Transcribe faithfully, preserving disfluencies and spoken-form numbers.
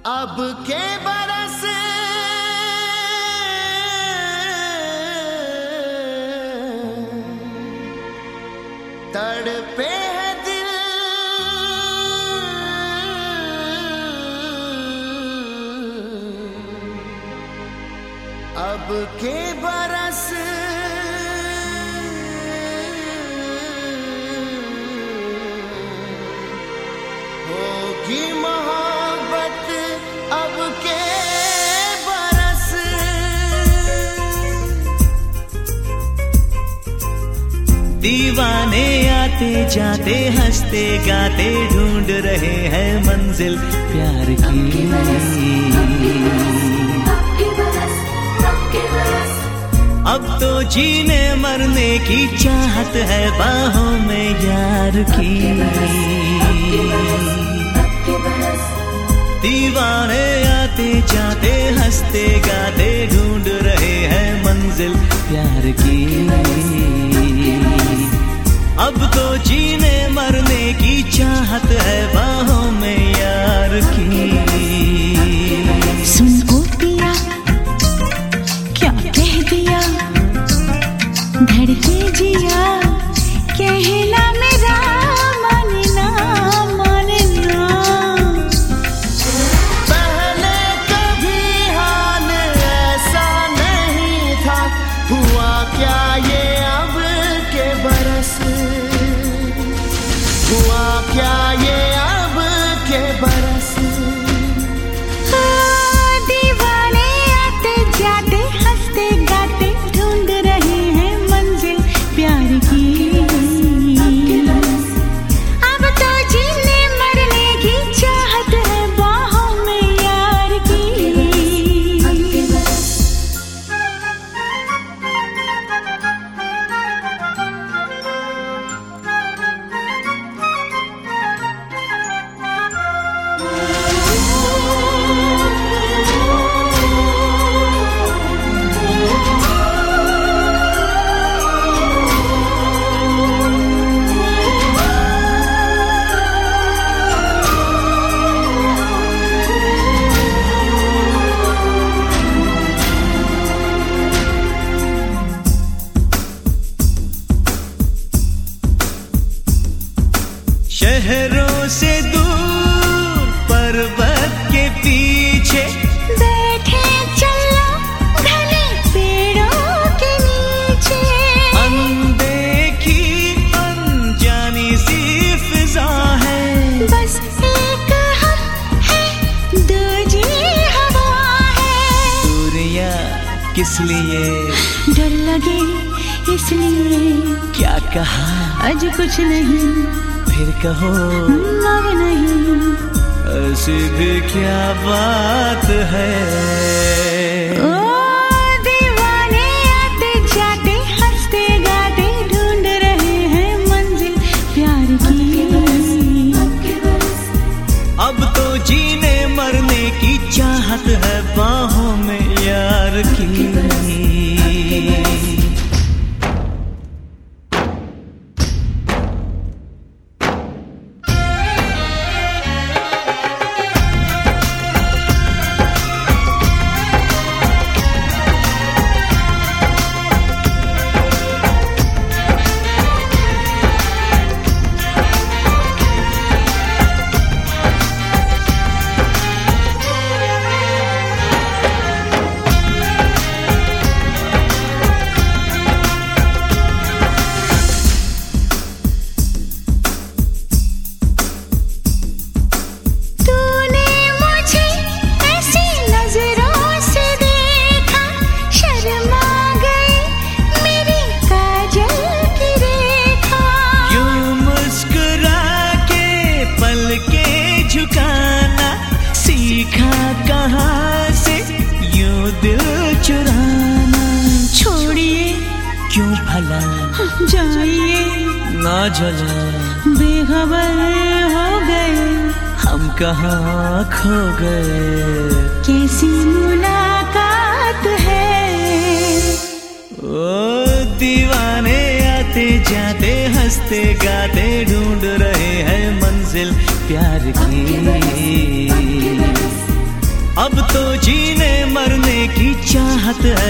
अब के बरस तड़पे है दिल, अब के बरस होगी मोहब्बत, अब के बरस दीवाने आते जाते हंसते गाते ढूंढ रहे हैं मंजिल प्यार की। अब तो जीने मरने की चाहत है बाहों में यार की। दीवाने आते जाते हंसते गाते ढूंढ रहे हैं मंजिल प्यार की। अब तो जीने मरने की चाहत है बाहों में यार की। सुन ओ पिया क्या कह दिया, धड़के जिया कहना मेरा मानना मानना। पहले कभी हाल ऐसा नहीं था, हुआ क्या ये अब के बरस, हुआ क्या ये अब के बरस। दीवाने आते जाते हंसते गाते ढूंढ रहे हैं मंजिल प्यार की। अब तो जीने मरने की चाहत है बाहों में यार की। शहरों से दूर पर्वत के पीछे बैठे चलो घने पेड़ों के नीचे। अनदेखी अनजानी सी फिजा है, बस एक हम है दूजी हवा है। दूरियां किस लिए, डर लगे इसलिए। क्या कहा आज कुछ नहीं, फिर कहो अब नहीं। ऐसी भी क्या बात है। ओ दीवाने आते जाते हंसते गाते ढूंढ रहे हैं मंजिल प्यार की। अब तो जीने मरने की चाहत है बाहों में यार की। कहाँ से यूं दिल चुराना। छोड़िए क्यों भला जाइए ना जला, बेखबर हो गए हम कहाँ खो गए। कैसी मुलाकात है। ओ दीवाने आते जाते हंसते गाते ढूंढ रहे हैं मंजिल प्यार की। चाहत